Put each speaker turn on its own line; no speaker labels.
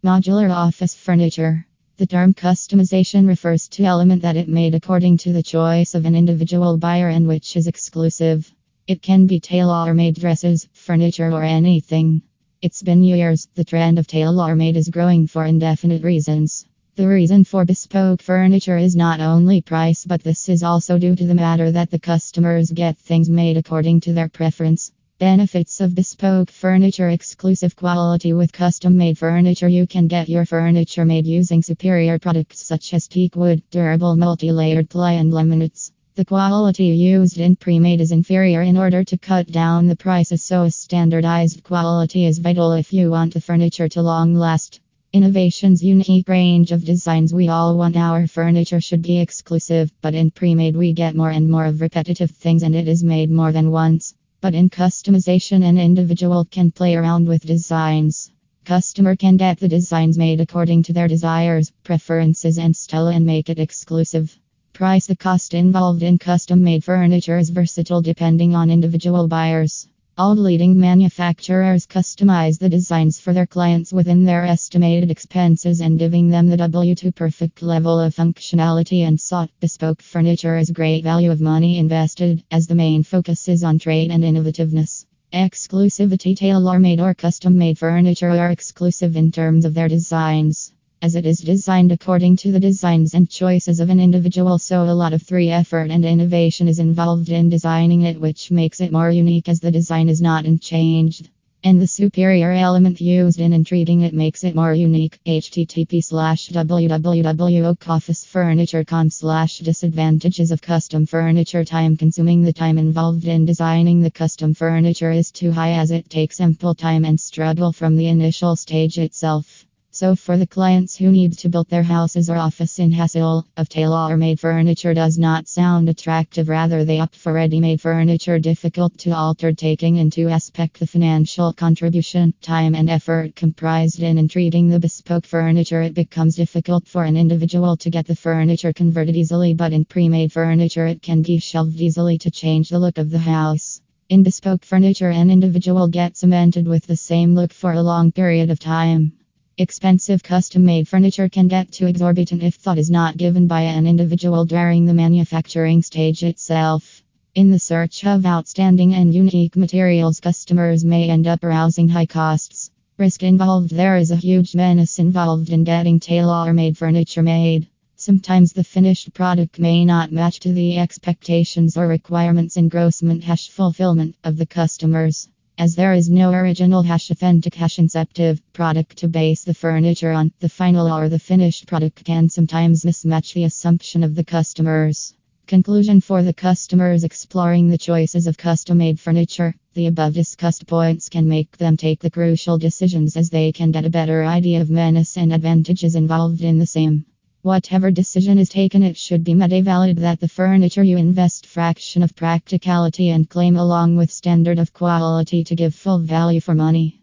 Modular office furniture. The term customization refers to element that it made according to the choice of an individual buyer and which is exclusive. It can be tailor-made dresses, furniture or anything. It's been years, the trend of tailor-made is growing for indefinite reasons. The reason for bespoke furniture is not only price, but this is also due to the matter that the customers get things made according to their preference. Benefits of bespoke furniture: exclusive quality. With custom made furniture, you can get your furniture made using superior products such as teak wood, durable multi-layered ply, and laminates. The quality used in pre-made is inferior in order to cut down the prices, so standardized quality is vital if you want the furniture to long last. Innovations: unique range of designs. We all want our furniture should be exclusive, but in pre-made we get more and more of repetitive things and it is made more than once. But in customization, an individual can play around with designs. Customer can get the designs made according to their desires, preferences and style and make it exclusive. Price: the cost involved in custom-made furniture is versatile depending on individual buyers. All leading manufacturers customize the designs for their clients within their estimated expenses and giving them the W2 perfect level of functionality and sought. Bespoke furniture is great value of money invested, as the main focus is on trade and innovativeness. Exclusivity: tailor-made or custom-made furniture are exclusive in terms of their designs, as it is designed according to the designs and choices of an individual, so a lot of effort and innovation is involved in designing it, which makes it more unique as the design is not unchanged. And the superior element used in entreating it makes it more unique. http://www.officefurniture.com/disadvantages of custom furniture: time consuming. The time involved in designing the custom furniture is too high, as it takes ample time and struggle from the initial stage itself. So for the clients who need to build their houses or office in hassle of tailor-made furniture does not sound attractive, rather they opt for ready-made furniture, difficult to alter, taking into aspect the financial contribution, time and effort comprised in entreating the bespoke furniture. It becomes difficult for an individual to get the furniture converted easily, but in pre-made furniture it can be shelved easily to change the look of the house. In bespoke furniture, an individual gets cemented with the same look for a long period of time. Expensive custom-made furniture can get too exorbitant if thought is not given by an individual during the manufacturing stage itself. In the search of outstanding and unique materials, customers may end up arousing high costs. Risk involved: there is a huge menace involved in getting tailor-made furniture made. Sometimes the finished product may not match to the expectations or requirements, engrossment fulfillment of the customers. As there is no original authentic inceptive product to base the furniture on, the final or the finished product can sometimes mismatch the assumption of the customers. Conclusion: for the customers exploring the choices of custom-made furniture, the above discussed points can make them take the crucial decisions, as they can get a better idea of menace and advantages involved in the same. Whatever decision is taken, it should be made valid that the furniture you invest fraction of practicality and claim along with standard of quality to give full value for money.